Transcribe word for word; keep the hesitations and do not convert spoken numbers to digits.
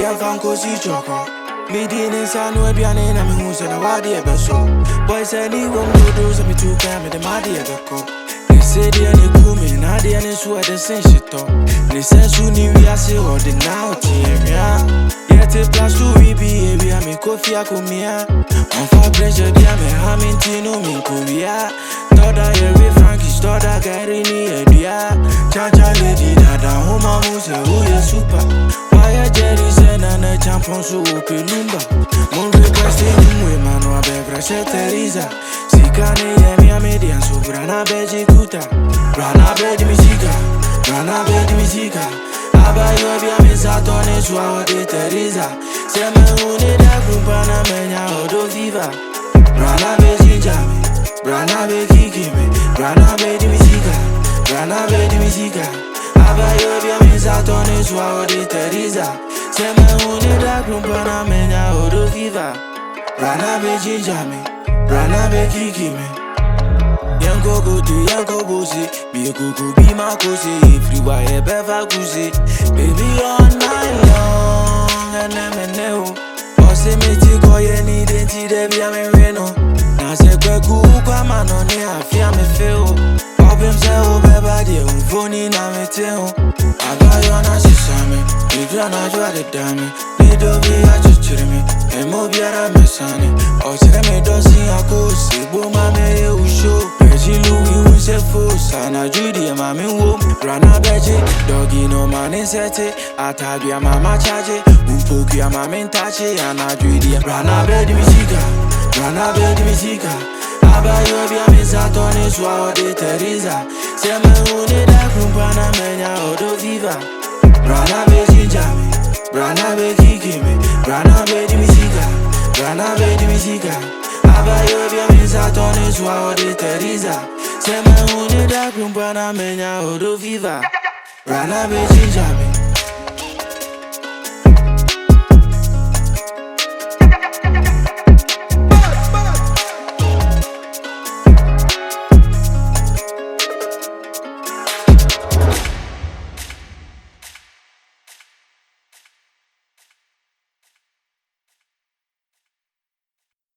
am fan kosi choko. Me didn't sound no piano and I'm who's in a wadi ever so. Boys any one go do some two cam and the madi ever call. They say they are the kumi, now they are the sweat the same shit talk. They say soon you are say all the now team. Yet a plus two we be we are me coffee akumia. On fire pressure, dear me, hamming tino me Korea. Thought I every Frankie, thought I got in the idea. Chacha lady, that a home moose, who is super. Why a Jerry said and a champion so open lumba. More requesting with Manoa Begra, Teresa. Sikane, Yami, Median, so Brana Beji Kuta. Brana Bedi Misiga, Brana Bedi Misiga. Aba yo bia mi satone swa de Teresa. Se me une da kumpana menya odo viva. Brana be jinjami, brana be kikimi, brana be di misika, brana be di misika. Aba yo bia mi satone swa de Teresa. Se me une da kumpana menya odo viva. Brana be jinjami, brana be kikimi. Yanko go to Yanko Bosi, be a cuckoo, be my cozy, if you are a bever goosey. Baby, all night long, and I'm a neo. Bossy me to call you any identity, Debbie, I'm a reno. Now, say, Kwaku, come on, on here, I feel me feel. Pop himself, baby, I'm funny, now me tell. I got you on a sesame, if you're not, you are the dummy. Little be a judge me, and move your messani. Or tell me, don't see a ghost, see, boom, I'm a show. Reggie Louis, who's a fool, Sana Judy, and Mammy Womb, Rana Beji, Doggy no man in Sete, Atabia Mama Chaje, Umpokia Mamma Tachi, and Judy, Rana Bedi Misiga, Rana Bedi Misiga, Abayo Biamisatone, Swao de Teresa, Sema Unida Kumpana Mena Odo Viva, Rana Beji Jami, Rana Beki Kimi, Rana Bedi Misiga, Rana Bedi Misiga. Abayo Biamisatone, Swao de Teresa. Se me une da kumpana menya odo viva. Rana be jinjami,